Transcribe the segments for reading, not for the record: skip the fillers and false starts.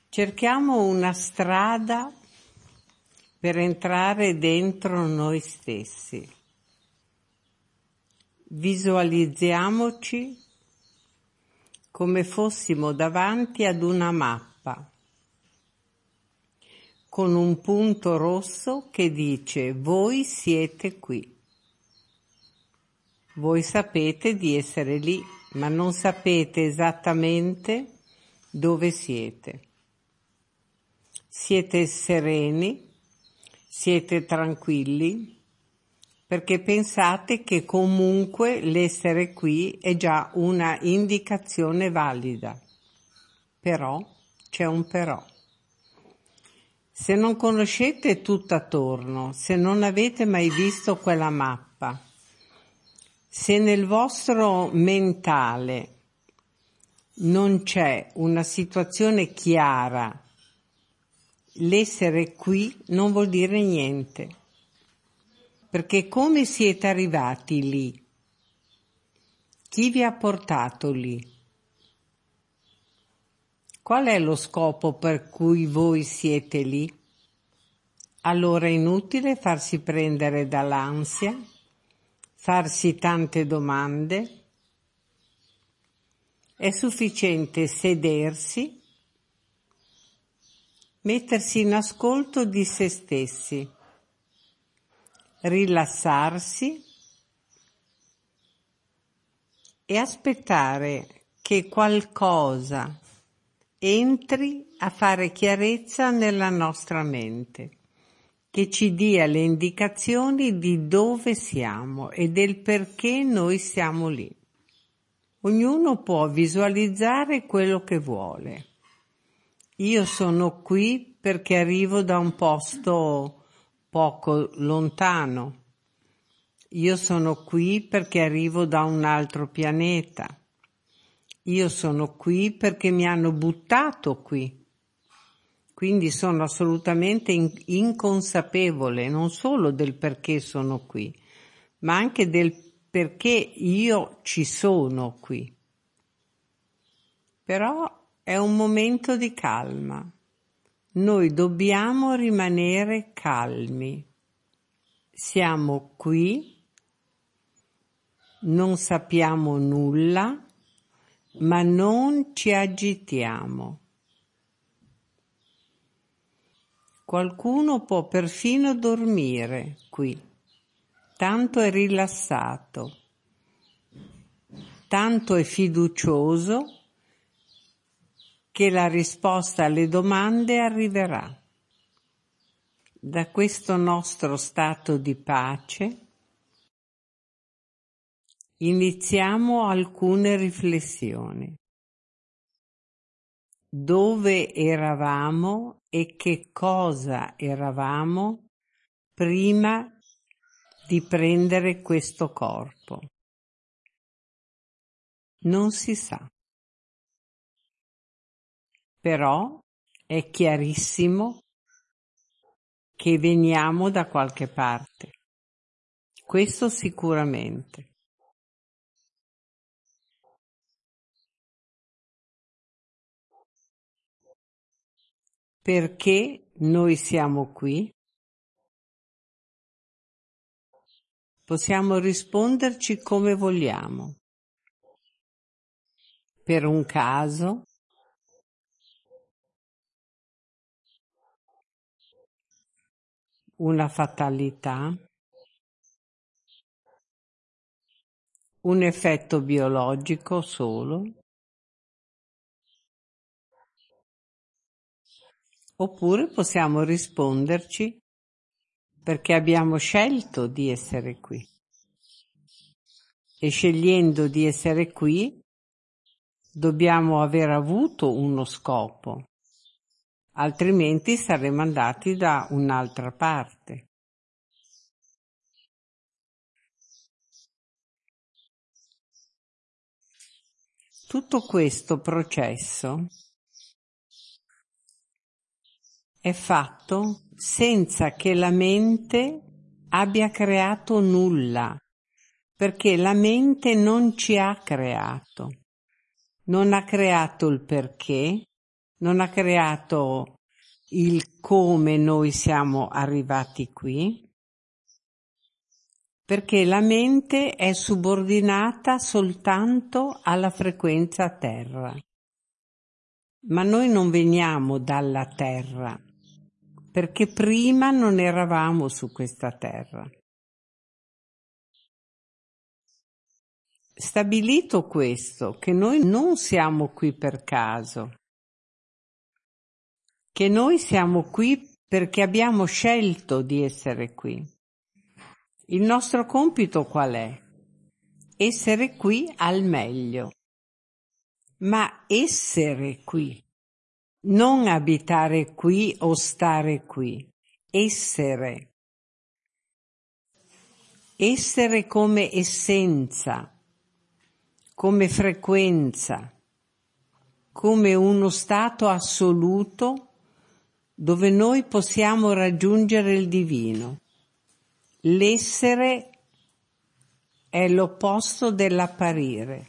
Cerchiamo una strada per entrare dentro noi stessi. Visualizziamoci come fossimo davanti ad una mappa con un punto rosso che dice: voi siete qui. Voi sapete di essere lì, ma non sapete esattamente dove siete. Siete sereni, siete tranquilli, perché pensate che comunque l'essere qui è già una indicazione valida. Però, c'è un però. Se non conoscete tutto attorno, se non avete mai visto quella mappa, se nel vostro mentale non c'è una situazione chiara, l'essere qui non vuol dire niente. Perché come siete arrivati lì? Chi vi ha portato lì? Qual è lo scopo per cui voi siete lì? Allora è inutile farsi prendere dall'ansia, farsi tante domande. È sufficiente sedersi, mettersi in ascolto di se stessi, rilassarsi e aspettare che qualcosa entri a fare chiarezza nella nostra mente, che ci dia le indicazioni di dove siamo e del perché noi siamo lì. Ognuno può visualizzare quello che vuole. Io sono qui perché arrivo da un posto poco lontano. Io sono qui perché arrivo da un altro pianeta. Io sono qui perché mi hanno buttato qui. Quindi sono assolutamente inconsapevole non solo del perché sono qui, ma anche del perché io ci sono qui. Però è un momento di calma. Noi dobbiamo rimanere calmi. Siamo qui, non sappiamo nulla, ma non ci agitiamo. Qualcuno può perfino dormire qui, tanto è rilassato, tanto è fiducioso che la risposta alle domande arriverà. Da questo nostro stato di pace iniziamo alcune riflessioni. Dove eravamo e che cosa eravamo prima di prendere questo corpo? Non si sa. Però è chiarissimo che veniamo da qualche parte. Questo sicuramente. Perché noi siamo qui? Possiamo risponderci come vogliamo. Per un caso, una fatalità, un effetto biologico solo, oppure possiamo risponderci perché abbiamo scelto di essere qui. E scegliendo di essere qui, dobbiamo aver avuto uno scopo, altrimenti saremmo andati da un'altra parte. Tutto questo processo è fatto senza che la mente abbia creato nulla, perché la mente non ci ha creato. Non ha creato il perché, non ha creato il come noi siamo arrivati qui, perché la mente è subordinata soltanto alla frequenza terra. Ma noi non veniamo dalla terra, perché prima non eravamo su questa terra. Stabilito questo, che noi non siamo qui per caso, che noi siamo qui perché abbiamo scelto di essere qui. Il nostro compito qual è? Essere qui al meglio. Ma essere qui, non abitare qui o stare qui, essere. Essere come essenza, come frequenza, come uno stato assoluto dove noi possiamo raggiungere il divino. L'essere è l'opposto dell'apparire.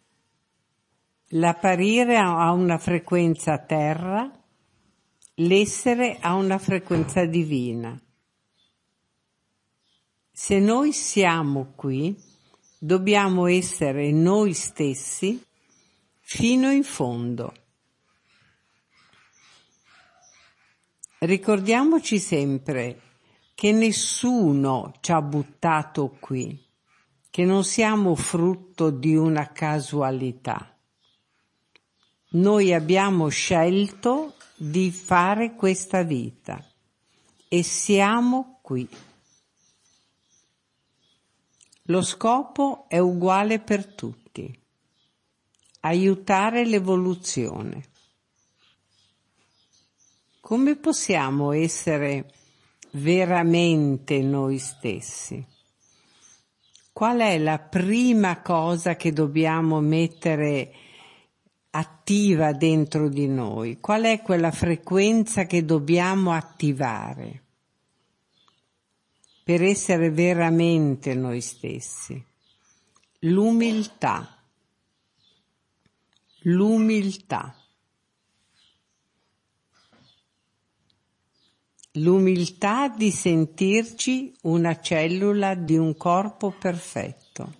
L'apparire ha una frequenza terra, l'essere ha una frequenza divina. Se noi siamo qui, dobbiamo essere noi stessi fino in fondo. Ricordiamoci sempre che nessuno ci ha buttato qui, che non siamo frutto di una casualità. Noi abbiamo scelto di fare questa vita e siamo qui. Lo scopo è uguale per tutti: aiutare l'evoluzione. Come possiamo essere veramente noi stessi? Qual è la prima cosa che dobbiamo mettere attiva dentro di noi? Qual è quella frequenza che dobbiamo attivare per essere veramente noi stessi? L'umiltà. L'umiltà. L'umiltà di sentirci una cellula di un corpo perfetto.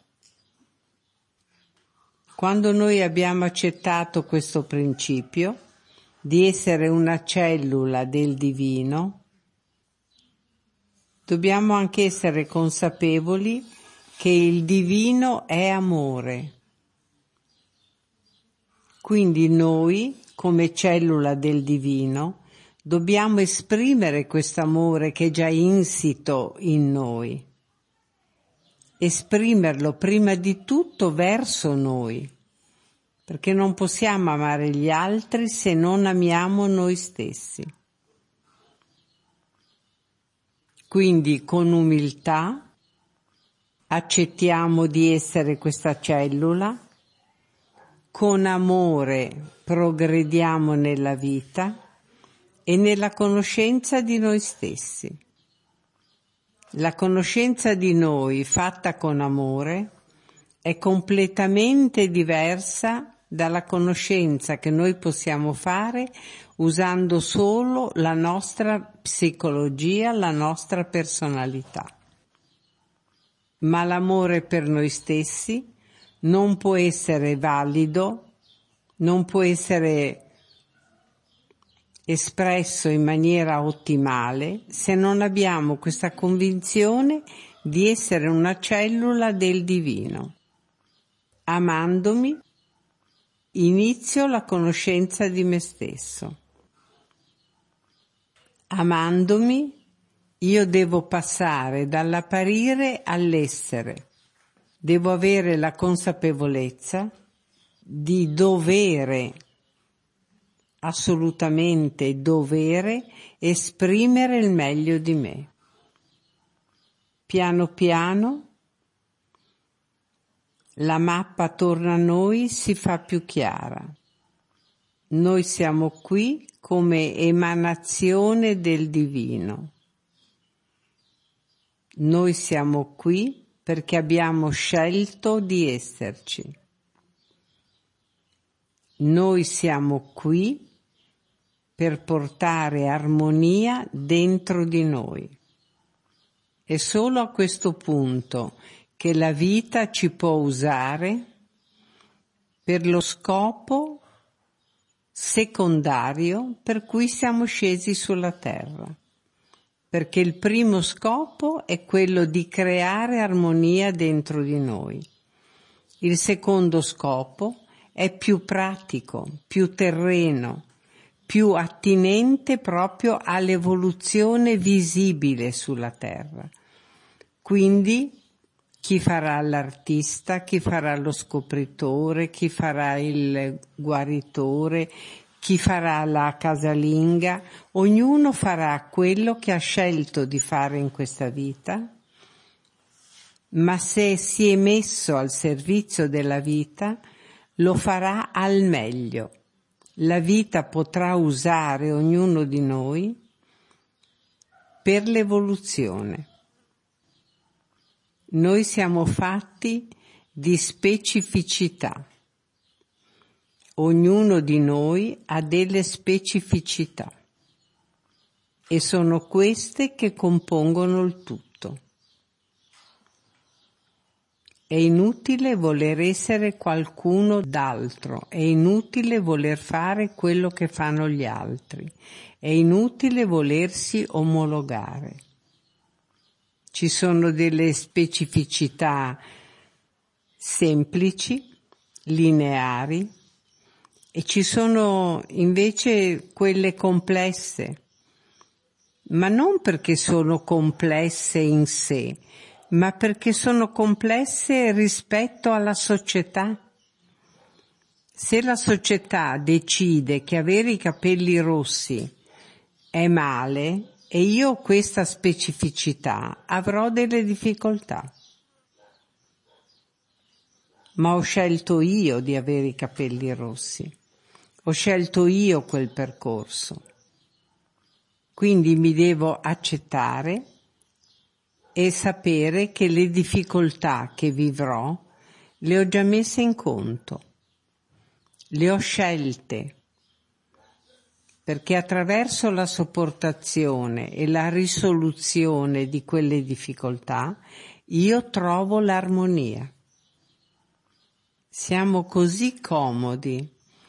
Quando noi abbiamo accettato questo principio di essere una cellula del divino, dobbiamo anche essere consapevoli che il divino è amore. Quindi noi, come cellula del divino, dobbiamo esprimere questo amore che è già insito in noi. Esprimerlo prima di tutto verso noi, perché non possiamo amare gli altri se non amiamo noi stessi. Quindi con umiltà accettiamo di essere questa cellula, con amore progrediamo nella vita e nella conoscenza di noi stessi. La conoscenza di noi fatta con amore è completamente diversa dalla conoscenza che noi possiamo fare usando solo la nostra psicologia, la nostra personalità. Ma l'amore per noi stessi non può essere valido, non può essere espresso in maniera ottimale se non abbiamo questa convinzione di essere una cellula del divino. Amandomi, inizio la conoscenza di me stesso. Amandomi, io devo passare dall'apparire all'essere. Devo avere la consapevolezza di dovere, assolutamente dovere, esprimere il meglio di me. Piano piano la mappa attorno a noi si fa più chiara. Noi siamo qui come emanazione del divino. Noi siamo qui perché abbiamo scelto di esserci. Noi siamo qui per portare armonia dentro di noi. È solo a questo punto che la vita ci può usare per lo scopo secondario per cui siamo scesi sulla terra. Perché il primo scopo è quello di creare armonia dentro di noi. Il secondo scopo è più pratico, più terreno, più attinente proprio all'evoluzione visibile sulla terra. Quindi chi farà l'artista, chi farà lo scopritore, chi farà il guaritore, chi farà la casalinga, ognuno farà quello che ha scelto di fare in questa vita, ma se si è messo al servizio della vita, lo farà al meglio. La vita potrà usare ognuno di noi per l'evoluzione. Noi siamo fatti di specificità. Ognuno di noi ha delle specificità e sono queste che compongono il tutto. È inutile voler essere qualcuno d'altro, è inutile voler fare quello che fanno gli altri, è inutile volersi omologare. Ci sono delle specificità semplici, lineari, e ci sono invece quelle complesse, ma non perché sono complesse in sé, ma perché sono complesse rispetto alla società. Se la società decide che avere i capelli rossi è male e io ho questa specificità, avrò delle difficoltà. Ma ho scelto io di avere i capelli rossi, ho scelto io quel percorso. Quindi mi devo accettare e sapere che le difficoltà che vivrò le ho già messe in conto, le ho scelte, perché attraverso la sopportazione e la risoluzione di quelle difficoltà io trovo l'armonia. Siamo così comodi,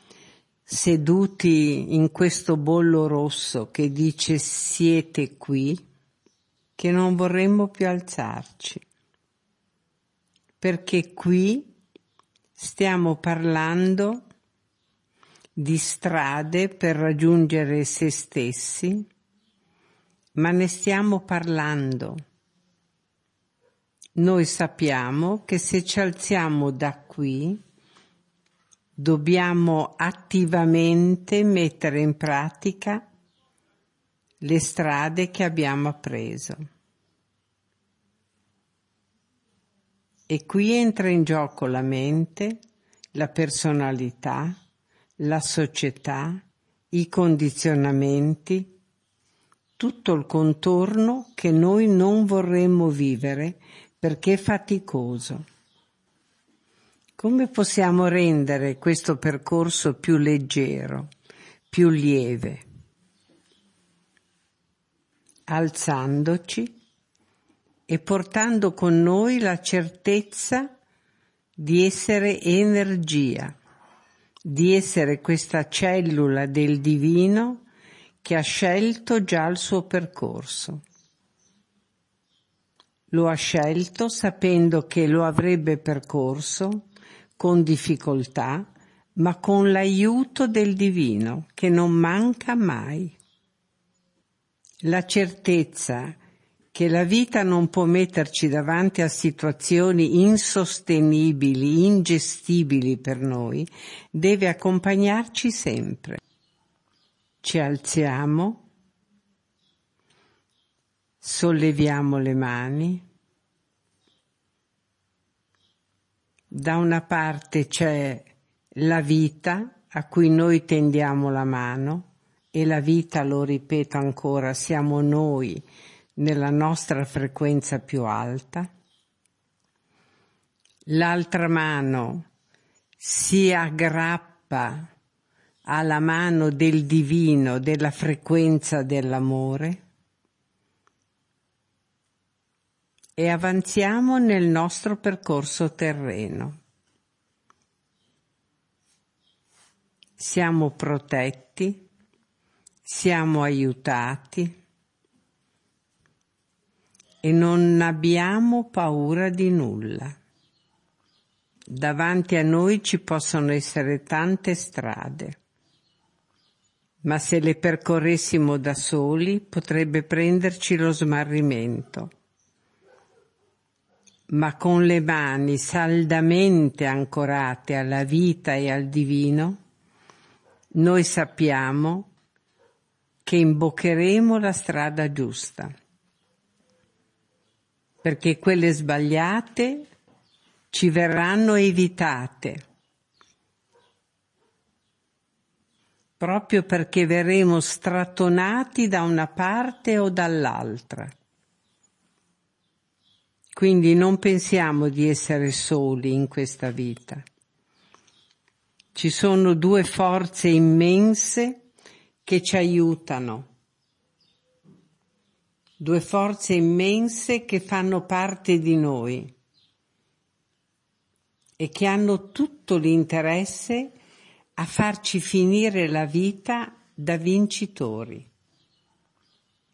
seduti in questo bollo rosso che dice siete qui, che non vorremmo più alzarci, perché qui stiamo parlando di strade per raggiungere se stessi, ma ne stiamo parlando. Noi sappiamo che se ci alziamo da qui dobbiamo attivamente mettere in pratica le strade che abbiamo appreso. E qui entra in gioco la mente, la personalità, la società, i condizionamenti, tutto il contorno che noi non vorremmo vivere perché è faticoso. Come possiamo rendere questo percorso più leggero, più lieve? Alzandoci e portando con noi la certezza di essere energia, di essere questa cellula del divino che ha scelto già il suo percorso. Lo ha scelto sapendo che lo avrebbe percorso con difficoltà, ma con l'aiuto del divino che non manca mai. La certezza che la vita non può metterci davanti a situazioni insostenibili, ingestibili per noi, deve accompagnarci sempre. Ci alziamo, solleviamo le mani, da una parte c'è la vita a cui noi tendiamo la mano, e la vita, lo ripeto ancora, siamo noi nella nostra frequenza più alta. L'altra mano si aggrappa alla mano del divino, della frequenza dell'amore, e avanziamo nel nostro percorso terreno. Siamo protetti, siamo aiutati e non abbiamo paura di nulla. Davanti a noi ci possono essere tante strade, ma se le percorressimo da soli potrebbe prenderci lo smarrimento. Ma con le mani saldamente ancorate alla vita e al divino, noi sappiamo che imboccheremo la strada giusta, perché quelle sbagliate ci verranno evitate, proprio perché verremo strattonati da una parte o dall'altra. Quindi non pensiamo di essere soli in questa vita. Ci sono due forze immense che ci aiutano, due forze immense che fanno parte di noi e che hanno tutto l'interesse a farci finire la vita da vincitori.